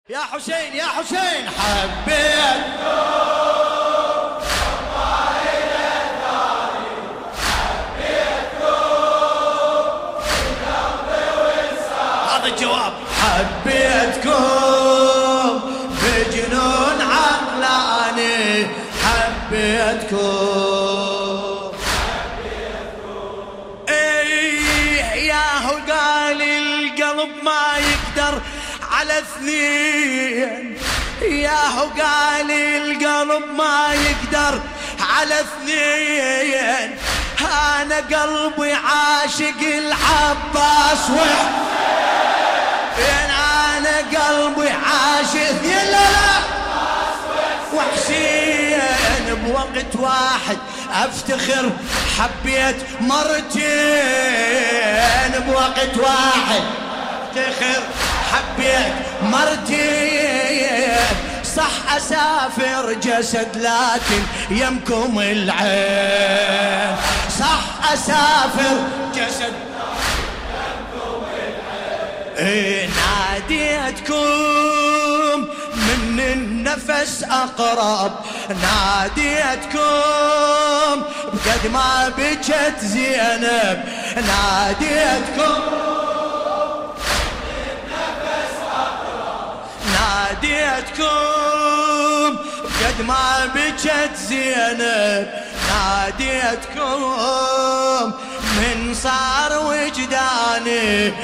يا حسين يا حسين حبيت هذا الجواب. حبيتكم بجنون عقلاني، حبيتكم ايه ياهو قال القلب ما يقدر على اثنين، ياهو قال القلب ما يقدر على اثنين، انا قلبي عاشق العباس انا قلبي عاشق وحسين بوقت واحد افتخر حبيت مرتين، بوقت واحد افتخر حبيت مرتين، صح اسافر جسد لكن يمكم العين، صح اسافر جسد ناديتكم من النفس أقرب، ناديتكم بقد ما بكت زينب، ناديتكم من النفس أقرب، ناديتكم بقد ما بكت زينب، ناديتكم من صار وجداني،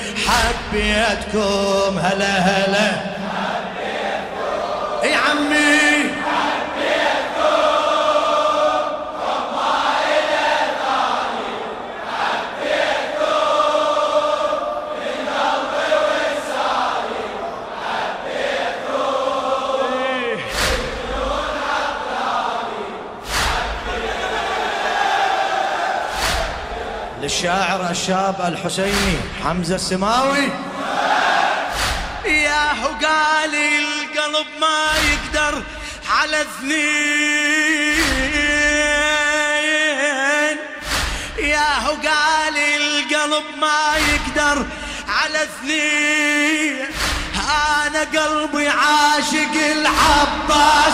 حبيتكم هلا هلا حبيتكم يا عمي، حبيتكم وما إلى ثاني، حبيتكم من قلبي والسالي، حبيتكم بدون عقلاني، للشاعر الشاب الحسيني حمزة السماوي. ياهو قال القلب ما يقدر على اثنين، ياهو قال القلب ما يقدر على اثنين، انا قلبي عاشق العباس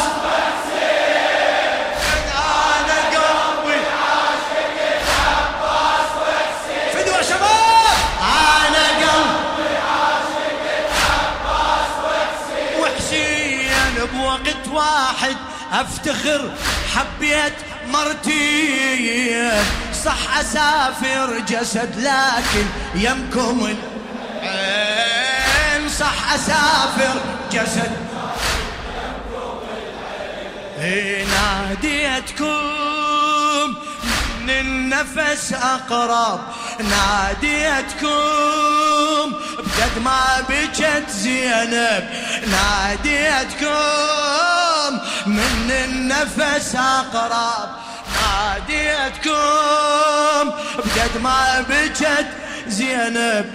بوقت واحد افتخر حبيت مرتين، صح اسافر جسد لكن يمكم العين، صح اسافر جسد العين، ناديتكم من النفس اقرب، ناديتكم بقد ما بكت زينب، ناديتكم من النفس أقرب، ناديتكم بقد ما بكت زينب،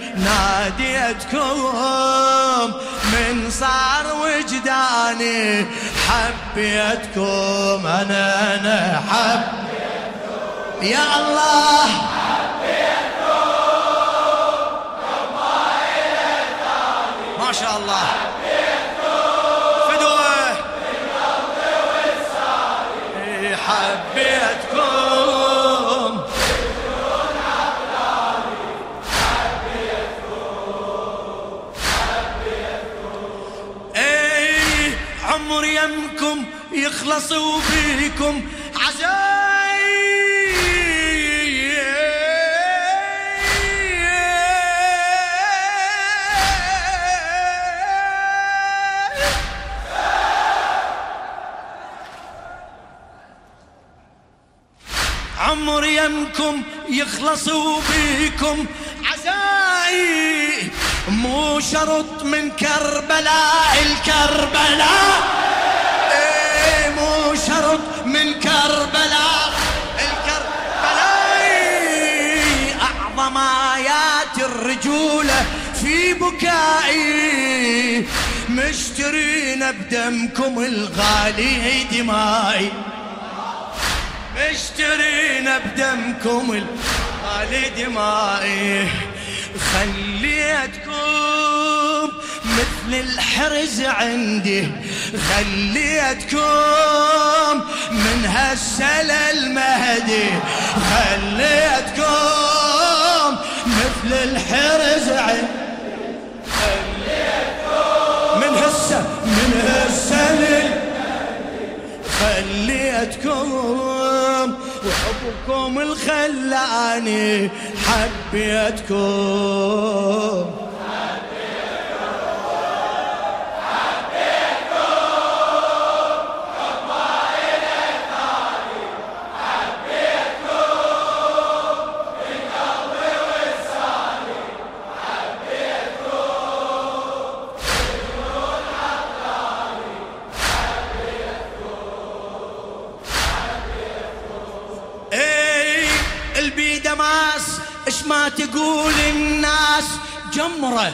ناديتكم من صار وجداني، حبيتكم أنا حبيتكم يا الله، ما شاء الله فدوه بالقلب والسالي، حبيتكم بدون عقلاني، حبيتكم اي عمر يمكم يخلص وبيكم عزاي، عمر يمكم يخلص وبيكم عزاي، مو شرط من كربلاء الكربلاء، ايه مو شرط من كربلاء الكربلاء، اعظم ايات الرجولة في بكائي، مشترين بدمكم الغالي دمائي، مشترين بدمكم الغالي دمائي، خليتكم مثل الحرز عندي، خليتكم من هالسلا المهدي، خليتكم مثل الحرز عندي، خليتكم من هالسلا خليتكم، وحبكم الخلاني حبيتكم. دماس اش ما تقول الناس جمرة،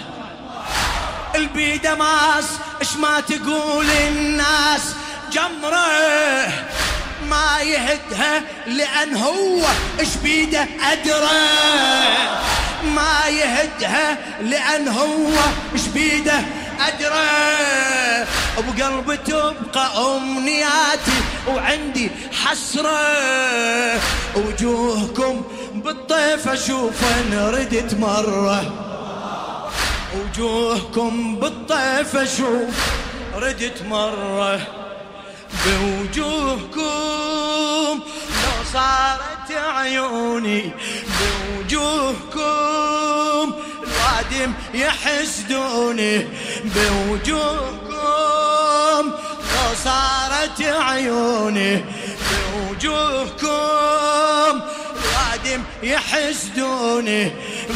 البيدماس اش ما تقول الناس جمرة، ما يهدها لأن هو اش بيده أدرى، ما يهدها لأن هو اش بيده أدرى، وبقلبي تبقى أمنياتي وعندي حسرة، وجوهكم بالطيف أشوفها ردت مرة، وجوهكم بالطيف أشوف ردت مرة، بوجوهكم لو صارت عيوني، بوجوهكم الوادم يحسدوني، بوجوهكم لو صارت عيوني، بوجوهكم الوادم يحسدوني،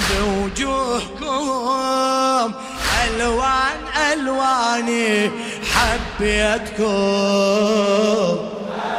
بوجوهكم ألوان ألواني حبيتكم.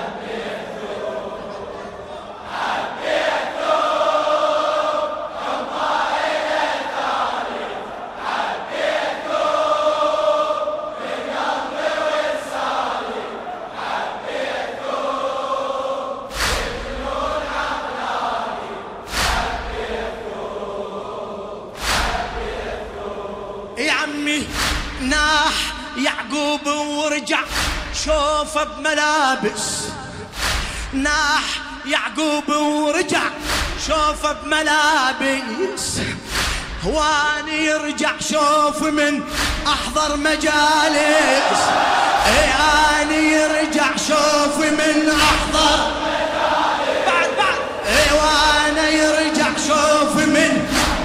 يا عمي ناح يعقوب ورجع شوفه بملابس، ناح يعقوب ورجع شوفه بملابس، هواني يرجع شوف من أحضر مجالس، هواني يرجع شوف من أحضر مجالس، بعد هواني يرجع شوف من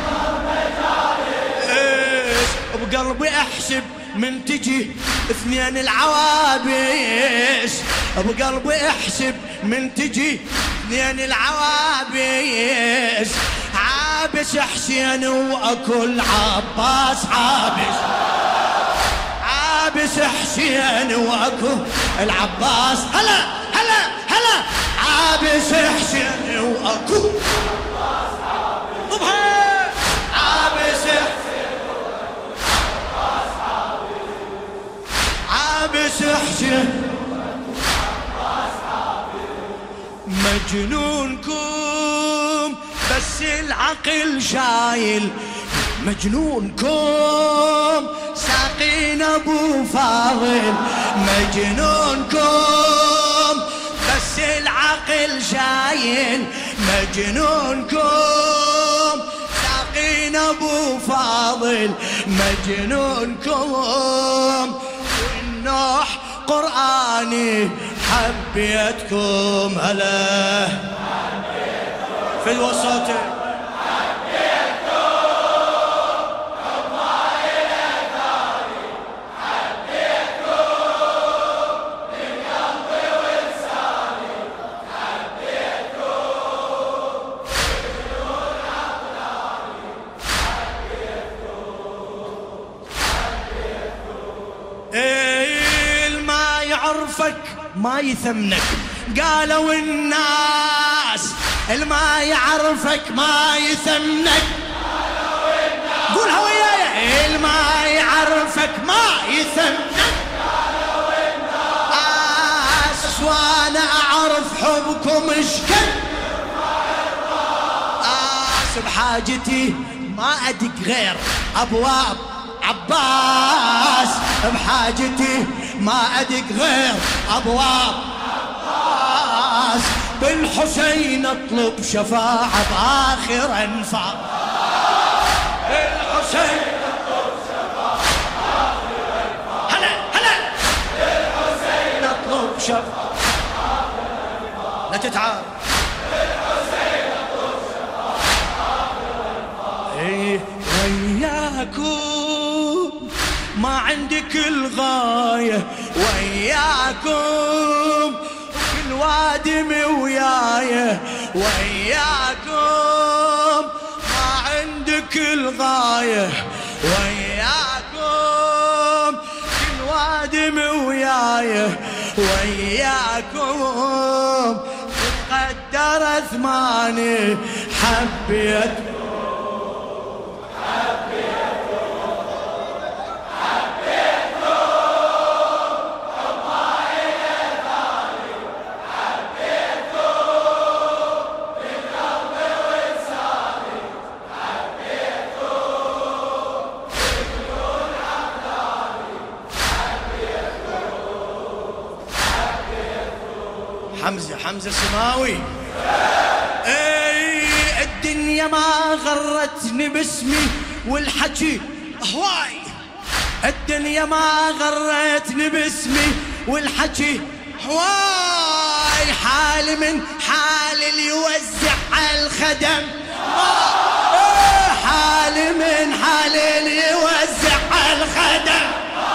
بقلبي احسب من تجي اثنين العوابس، بقلبي احسب من تجي اثنين العوابس، عابس حسين واكل عباس، عابس عابس حسين واكل العباس، هلا هلا هلا عابس حسين واكل عباس، عابس عابس حسين مجنونكم بس العقل شايل، مجنونكم ساقين ابو فاضل، مجنونكم بس العقل شايل، مجنونكم ساقين ابو فاضل، مجنونكم نوح قرآني حبيتكم. هلا في الوسط يعرفك ما يثمنك، قالوا الناس الما يعرفك ما يثمنك، قولها وياي الما يعرفك ما يثمنك، وانا اعرف حبكم اشكد، بحاجتي ما ادق غير ابواب عباس بحاجتي ما أدق غير أبواب عباس، بالحسين اطلب شفاعة بآخر أنفاس، بالحسين اطلب شفاعة بآخر أنفاس، هلا هلا بالحسين اطلب شفاعة بآخر أنفاس، لا تتعب بالحسين اطلب شفاعة بآخر أنفاس. وياكم ما عندك الغاية، وياكم كل وادم وياي، وياكم ما عندك الغاية، وياكم كل وادم وياي، وياكم تقدر ثماني حبيت حمزة سماوي. اي الدنيا ما غرتني باسمي والحكي هواي، الدنيا ما غرتني باسمي والحكي هواي، حال من حال اللي يوزع على الخدم، حال من حال اللي يوزع على الخدم،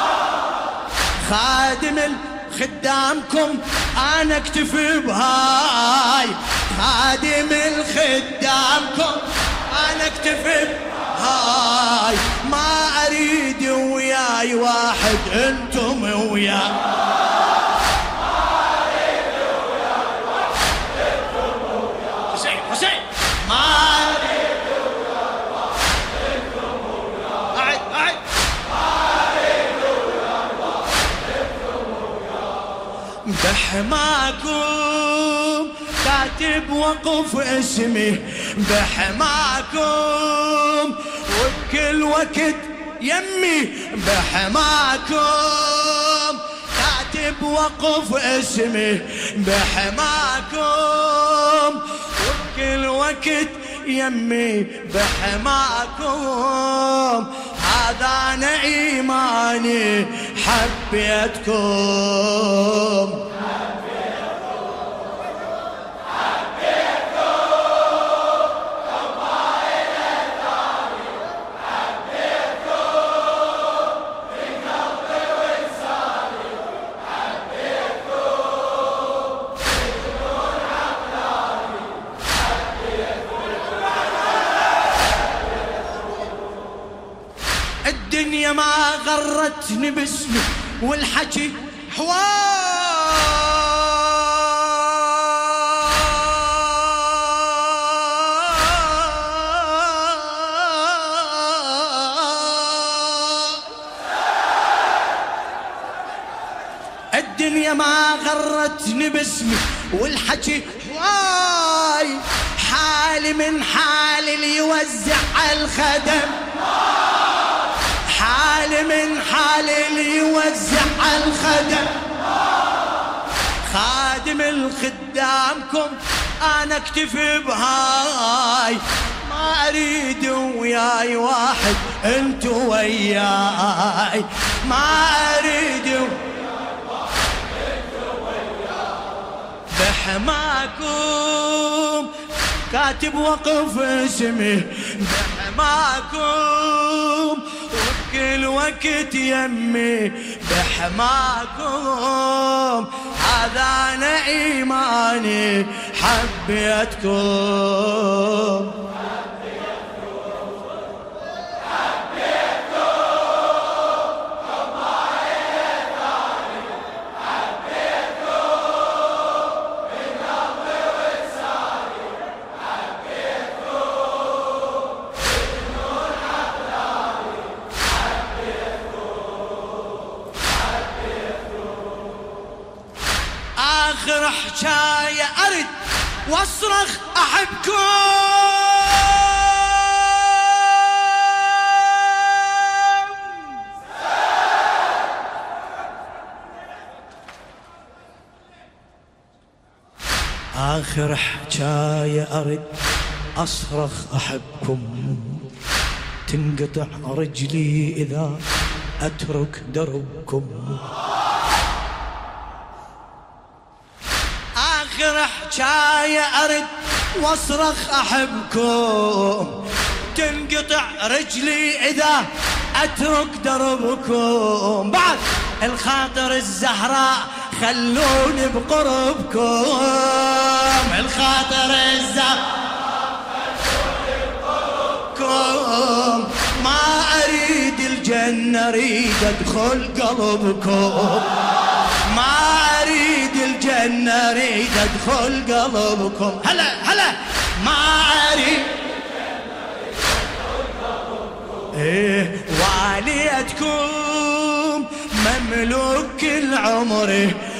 خادم خدامكم أنا اكتفي بهاي، خادم الخدامكم أنا اكتفي بهاي، ما أريد وياي واحد انتم وياي، ما أريد وياي واحد انتم وياي، حسين حسين ما أريد وياي واحد انتم وياي، أعد أعد بحماكم كاتب وقف اسمي، بحماكم وبكل وقت يمي، بحماكم كاتب وقف اسمي، بحماكم وبكل وقت يمي، بحماكم هذا أنا إيماني حبيتكم. الدنيا ما غرتني باسمي والحكي الدنيا ما غرتني باسمي والحكي هواي، حالي من حال اللي يوزع على الخدم، حالي من حال اللي يوزع على الخدم، خادم الخدامكم أنا اكتفي بهاي، ما أريد وياي واحد انتو وياي، ما أريد وياي واحد انتو وياي، بحماكم كاتب وقف اسمي، بحماكم وبكل وقت يمي، بحماكم هذا أنا إيماني حبيتكم. آخر حكاية أرد واصرخ أحبكم، آخر حجاية أرد أصرخ أحبكم، تنقطع رجلي إذا أترك دربكم. آخر حجاية أرد واصرخ أحبكم، تنقطع رجلي إذا أترك دربكم. بعد الخاطر الزهراء خلوني بقربكم، الخاطر الزهراء خلوني بقربكم. ما أريد الجنة أريد أدخل قلبكم، ما أريد الجنة أريد أدخل قلبكم. هلا هلا ما أريد الجنة أريد أدخل قلبكم. إيه واليتكم مملوك العمر،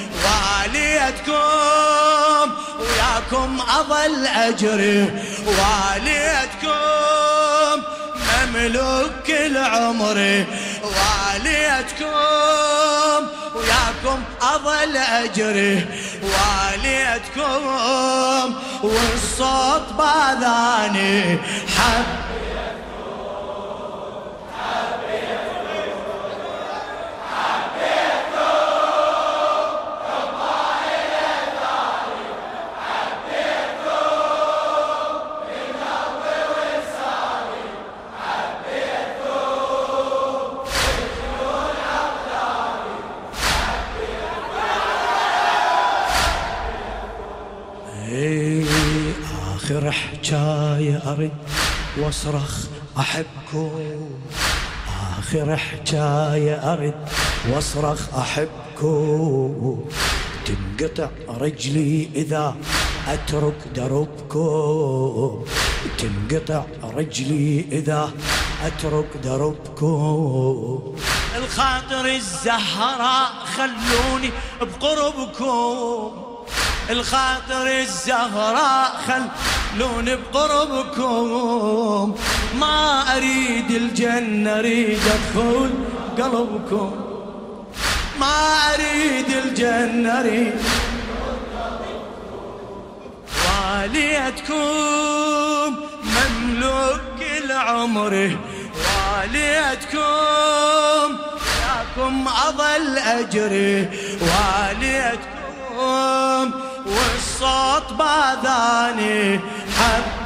واليتكم وياكم أظل أجري، واليتكم مملوك العمر، واليتكم وياكم أظل أجري، واليتكم والصوت باذاني حب آخر حجاية أرد واصرخ أحبكم، آخر حجاية أرد واصرخ أحبكم، تنقطع رجلي إذا أترك دربكم، تنقطع رجلي إذا أترك دربكم. الخاطر الزهراء خلوني بقربكم، الخاطر الزهراء خلوني بقربكم. ما أريد الجنة أريد أدخل قلبكم، ما أريد الجنة أريد واليتكم مملوك العمر، واليتكم ياكم أظل أجري، واليتكم والصوت باذاني حب